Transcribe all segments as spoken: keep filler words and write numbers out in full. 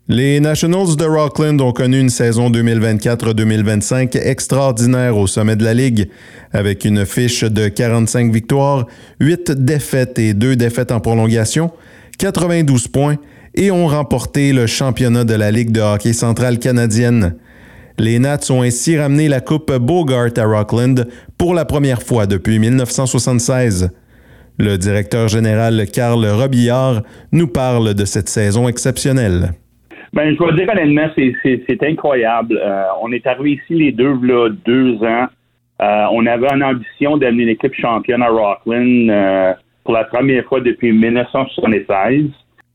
Les Nationals de Rockland ont connu une saison deux mille vingt-quatre deux mille vingt-cinq extraordinaire au sommet de la Ligue, avec une fiche de quarante-cinq victoires, huit défaites et deux défaites en prolongation, quatre-vingt-douze points, et ont remporté le championnat de la Ligue de hockey centrale canadienne. Les Nats ont ainsi ramené la Coupe Bogart à Rockland pour la première fois depuis dix-neuf cent soixante-seize. Le directeur général Carl Robillard nous parle de cette saison exceptionnelle. Ben, je dois dire honnêtement, c'est, c'est, c'est incroyable. Euh, on est arrivés ici les deux, là, deux ans. Euh, on avait une ambition d'amener l'équipe championne à Rockland euh, pour la première fois depuis dix-neuf cent soixante-seize.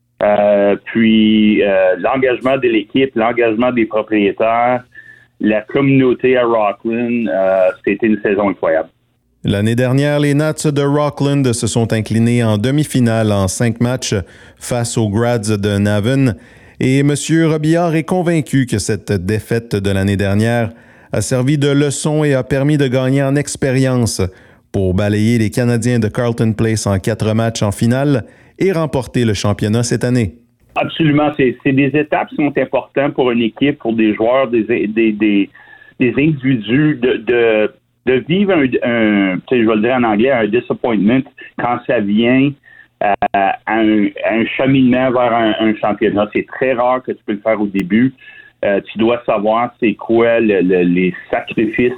Euh, puis euh, l'engagement de l'équipe, l'engagement des propriétaires, la communauté à Rockland, euh, c'était une saison incroyable. L'année dernière, les Nats de Rockland se sont inclinés en demi-finale en cinq matchs face aux Grads de Navan. Et M. Robillard est convaincu que cette défaite de l'année dernière a servi de leçon et a permis de gagner en expérience pour balayer les Canadiens de Carleton Place en quatre matchs en finale et remporter le championnat cette année. Absolument. C'est, c'est des étapes qui sont importantes pour une équipe, pour des joueurs, des, des, des, des individus, de, de, de vivre un, un je vais le dire en anglais, un disappointment quand ça vient à, à, un, à un cheminement vers un, un championnat. C'est très rare que tu peux le faire au début. Euh, tu dois savoir c'est quoi le, le, les sacrifices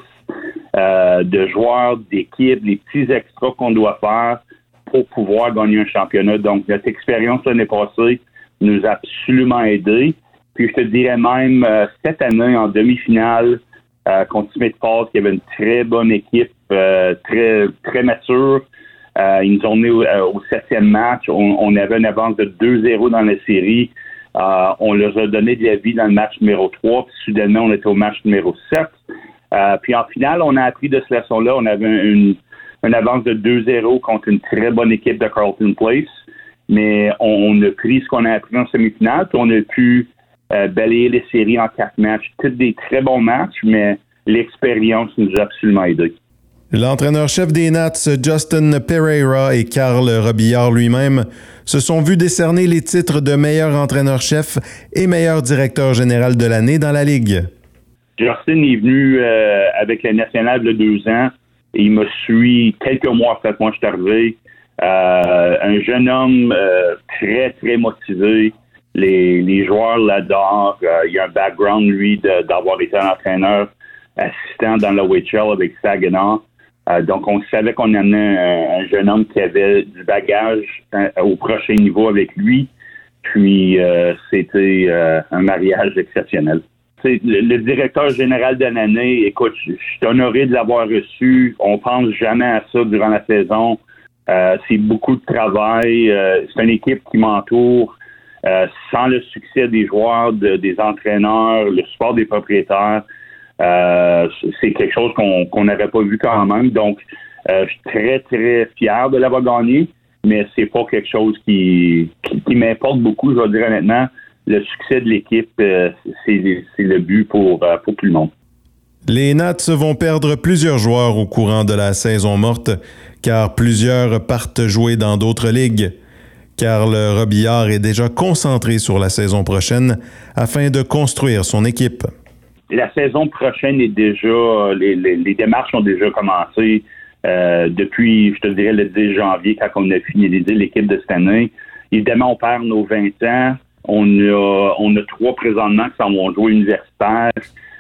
euh, de joueurs, d'équipes, les petits extras qu'on doit faire pour pouvoir gagner un championnat. Donc, notre expérience l'année passée nous a absolument aidés. Puis, je te dirais même, euh, cette année, en demi-finale, euh, contre Smith Falls, qui avait une très bonne équipe, euh, très très mature. Euh, ils nous ont mené au, au septième match. On, on avait une avance de deux zéro dans la série. Euh, on leur a donné de la vie dans le match numéro trois. Puis, soudainement, on était au match numéro sept. Euh, puis, en finale, on a appris de cette leçon-là. On avait une, une avance de deux zéro contre une très bonne équipe de Carleton Place. Mais on, on a pris ce qu'on a appris en semi-finale. Puis, on a pu euh, balayer les séries en quatre matchs. Tous des très bons matchs, mais l'expérience nous a absolument aidés. L'entraîneur-chef des Nats, Justin Pereira, et Carl Robillard lui-même se sont vus décerner les titres de meilleur entraîneur-chef et meilleur directeur général de l'année dans la Ligue. Justin est venu euh, avec la nationale de deux ans et il me suit quelques mois après que moi je suis arrivé. Euh, un jeune homme euh, très, très motivé. Les, les joueurs l'adorent. Euh, il a un background, lui, de, d'avoir été un entraîneur assistant dans l'O H L avec Saginaw. Euh, donc, on savait qu'on amenait un, un jeune homme qui avait du bagage hein, au prochain niveau avec lui. Puis, euh, c'était euh, un mariage exceptionnel. Le, le directeur général de l'année, écoute, je suis honoré de l'avoir reçu. On pense jamais à ça durant la saison. Euh, c'est beaucoup de travail. Euh, c'est une équipe qui m'entoure. Euh, sans le succès des joueurs, de, des entraîneurs, le support des propriétaires, euh, c'est quelque chose qu'on qu'on n'aurait pas vu quand même. Donc, euh, je suis très, très fier de l'avoir gagné, mais c'est pas quelque chose qui, qui, qui m'importe beaucoup, je vais dire honnêtement. Le succès de l'équipe, euh, c'est, c'est le but pour, euh, pour tout le monde. Les Nats vont perdre plusieurs joueurs au courant de la saison morte, car plusieurs partent jouer dans d'autres ligues. Carl Robillard est déjà concentré sur la saison prochaine afin de construire son équipe. La saison prochaine est déjà, les, les, les démarches ont déjà commencé euh, depuis, je te dirais, le dix janvier, quand on a finalisé l'équipe de cette année. Évidemment, on perd nos vingt ans. On a, on a trois présentement qui s'en vont jouer universitaires.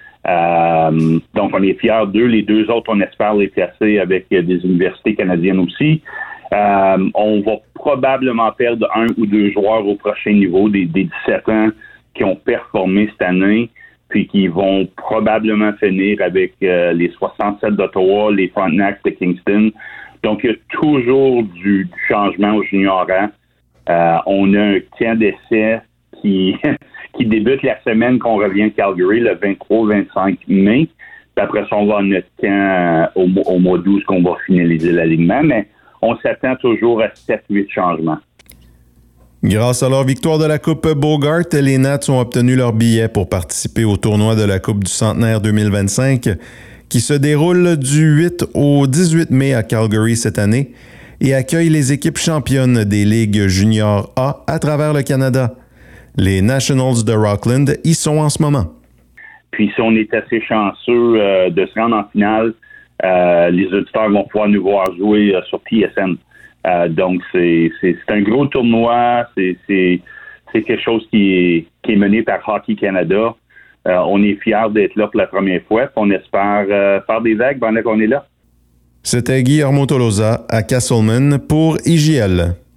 Euh, donc, on est fiers d'eux. Les deux autres, on espère les placer avec des universités canadiennes aussi. Euh, on va probablement perdre un ou deux joueurs au prochain niveau, des, des dix-sept ans qui ont performé cette année, puis qui vont probablement finir avec euh, les soixante-sept d'Ottawa, les Frontenacs de Kingston. Donc, il y a toujours du, du changement au junior rang. Euh, on a un camp d'essai qui, qui débute la semaine qu'on revient de Calgary, le vingt-trois vingt-cinq mai. Puis après ça, on va à notre camp euh, au, au mois d'août qu'on va finaliser l'alignement. Mais on s'attend toujours à sept huit changements. Grâce à leur victoire de la Coupe Bogart, les Nats ont obtenu leur billet pour participer au tournoi de la Coupe du Centenaire deux mille vingt-cinq qui se déroule du huit au dix-huit mai à Calgary cette année et accueille les équipes championnes des ligues juniors A à travers le Canada. Les Nationals de Rockland y sont en ce moment. Puis si on est assez chanceux euh, de se rendre en finale, euh, les auditeurs vont pouvoir nous voir jouer euh, sur T S N. Euh, donc c'est, c'est, c'est un gros tournoi, c'est, c'est, c'est quelque chose qui est, qui est mené par Hockey Canada. Euh, on est fiers d'être là pour la première fois, puis on espère euh, faire des vagues pendant qu'on est là. C'était Guillermo Tolosa à Castleman pour I J L.